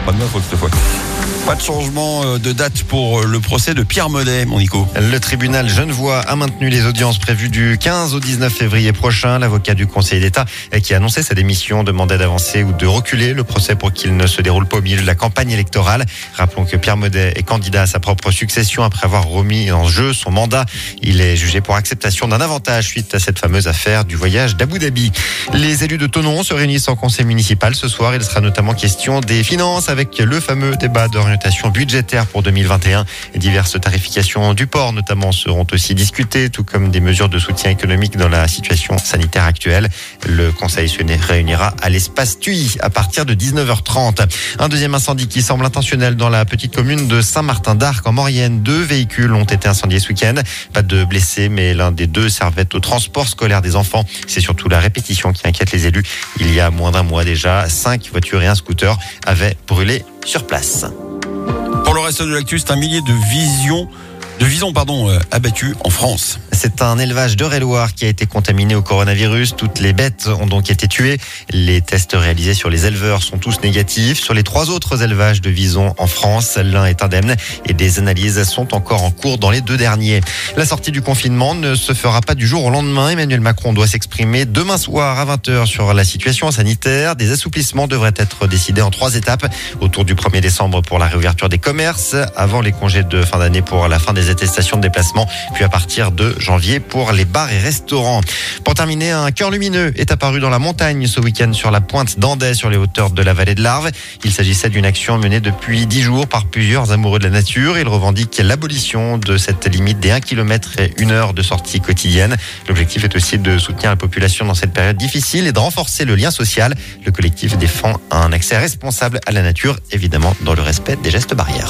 Pas de ma faute cette fois. Pas de changement de date pour le procès de Pierre Modet, mon Nico. Le tribunal genevois a maintenu les audiences prévues du 15 au 19 février prochain. L'avocat du Conseil d'État qui a annoncé sa démission demandait d'avancer ou de reculer le procès pour qu'il ne se déroule pas au milieu de la campagne électorale. Rappelons que Pierre Modet est candidat à sa propre succession après avoir remis en jeu son mandat. Il est jugé pour acceptation d'un avantage suite à cette fameuse affaire du voyage d'Abu Dhabi. Les élus de Thonon se réunissent en conseil municipal ce soir. Il sera notamment question des finances avec le fameux débat d'orientation budgétaire pour 2021. Diverses tarifications du port notamment seront aussi discutées, tout comme des mesures de soutien économique dans la situation sanitaire actuelle. Le conseil se réunira à l'espace TUI à partir de 19h30. Un deuxième incendie qui semble intentionnel dans la petite commune de Saint-Martin-d'Arc en Maurienne. 2 véhicules ont été incendiés ce week-end. Pas de blessés, mais l'un des 2 servait au transport scolaire des enfants. C'est surtout la répétition qui inquiète les élus. Il y a moins d'un mois déjà, 5 voitures et un scooter avaient brûlé sur place. Pour le reste de l'actu, c'est un millier de visons abattus en France. C'est un élevage d'Eure-et-Loir qui a été contaminé au coronavirus. Toutes les bêtes ont donc été tuées. Les tests réalisés sur les éleveurs sont tous négatifs. Sur les 3 autres élevages de visons en France, l'un est indemne et des analyses sont encore en cours dans les 2 derniers. La sortie du confinement ne se fera pas du jour au lendemain. Emmanuel Macron doit s'exprimer demain soir à 20h sur la situation sanitaire. Des assouplissements devraient être décidés en 3 étapes. Autour du 1er décembre pour la réouverture des commerces, avant les congés de fin d'année pour la fin des attestations de déplacement, puis à partir de janvier pour les bars et restaurants. Pour terminer, un cœur lumineux est apparu dans la montagne ce week-end sur la pointe d'Anday, sur les hauteurs de la vallée de l'Arve. Il s'agissait d'une action menée depuis 10 jours par plusieurs amoureux de la nature. Ils revendiquent l'abolition de cette limite des 1 km et 1 heure de sortie quotidienne. L'objectif est aussi de soutenir la population dans cette période difficile et de renforcer le lien social. Le collectif défend un accès responsable à la nature, évidemment dans le respect des gestes barrières.